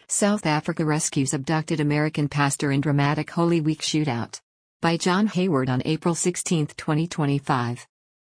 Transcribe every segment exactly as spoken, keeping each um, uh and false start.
South Africa rescues abducted American pastor in dramatic Holy Week shootout. By John Hayward on April sixteenth, twenty twenty-five.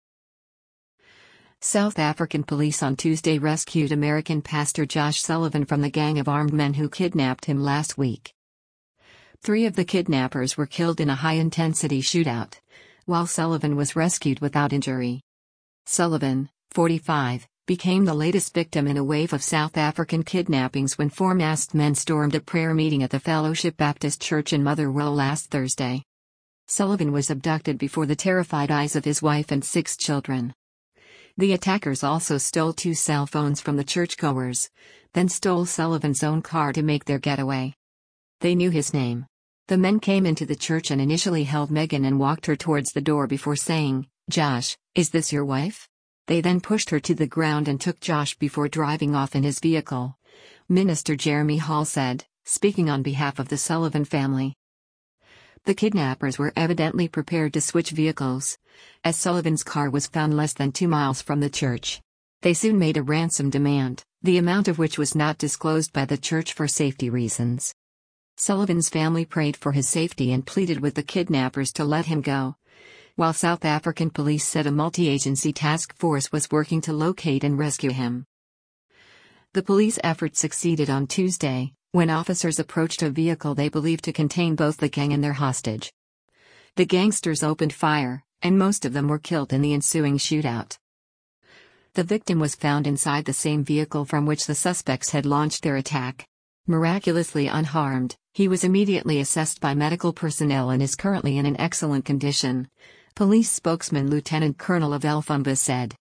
South African police on Tuesday rescued American pastor Josh Sullivan from the gang of armed men who kidnapped him last week. Three of the kidnappers were killed in a high-intensity shootout, while Sullivan was rescued without injury. Sullivan, forty-five, became the latest victim in a wave of South African kidnappings when four masked men stormed a prayer meeting at the Fellowship Baptist Church in Motherwell last Thursday. Sullivan was abducted before the terrified eyes of his wife and six children. The attackers also stole two cell phones from the churchgoers, then stole Sullivan's own car to make their getaway. They knew his name. The men came into the church and initially held Megan and walked her towards the door before saying, "Josh, is this your wife?" They then pushed her to the ground and took Josh before driving off in his vehicle, Minister Jeremy Hall said, speaking on behalf of the Sullivan family. The kidnappers were evidently prepared to switch vehicles, as Sullivan's car was found less than two miles from the church. They soon made a ransom demand, the amount of which was not disclosed by the church for safety reasons. Sullivan's family prayed for his safety and pleaded with the kidnappers to let him go, while South African police said a multi-agency task force was working to locate and rescue him. The police effort succeeded on Tuesday, when officers approached a vehicle they believed to contain both the gang and their hostage. The gangsters opened fire, and most of them were killed in the ensuing shootout. The victim was found inside the same vehicle from which the suspects had launched their attack. Miraculously unharmed, he was immediately assessed by medical personnel and is currently in an excellent condition, police spokesman Lieutenant Colonel Avel Fumba said.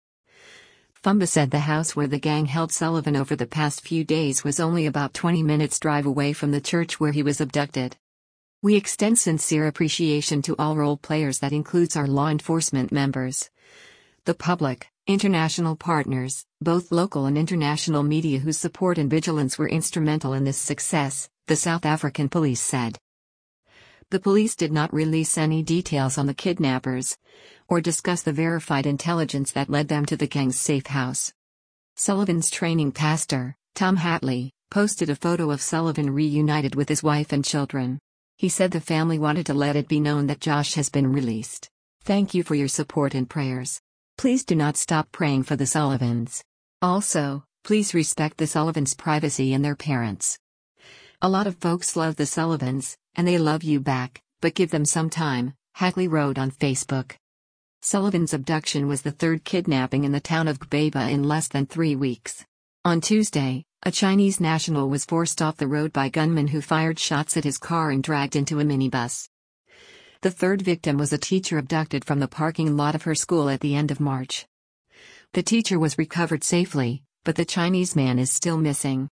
Fumba said the house where the gang held Sullivan over the past few days was only about twenty minutes drive away from the church where he was abducted. "We extend sincere appreciation to all role players, that includes our law enforcement members, the public, international partners, both local and international media whose support and vigilance were instrumental in this success," the South African police said. The police did not release any details on the kidnappers, or discuss the verified intelligence that led them to the gang's safe house. Sullivan's training pastor, Tom Hatley, posted a photo of Sullivan reunited with his wife and children. He said the family wanted to let it be known that Josh has been released. "Thank you for your support and prayers. Please do not stop praying for the Sullivans. Also, please respect the Sullivans' privacy and their parents. A lot of folks love the Sullivans, and they love you back, but give them some time," Hatley wrote on Facebook. Sullivan's abduction was the third kidnapping in the town of Gbeba in less than three weeks. On Tuesday, a Chinese national was forced off the road by gunmen who fired shots at his car and dragged into a minibus. The third victim was a teacher abducted from the parking lot of her school at the end of March. The teacher was recovered safely, but the Chinese man is still missing.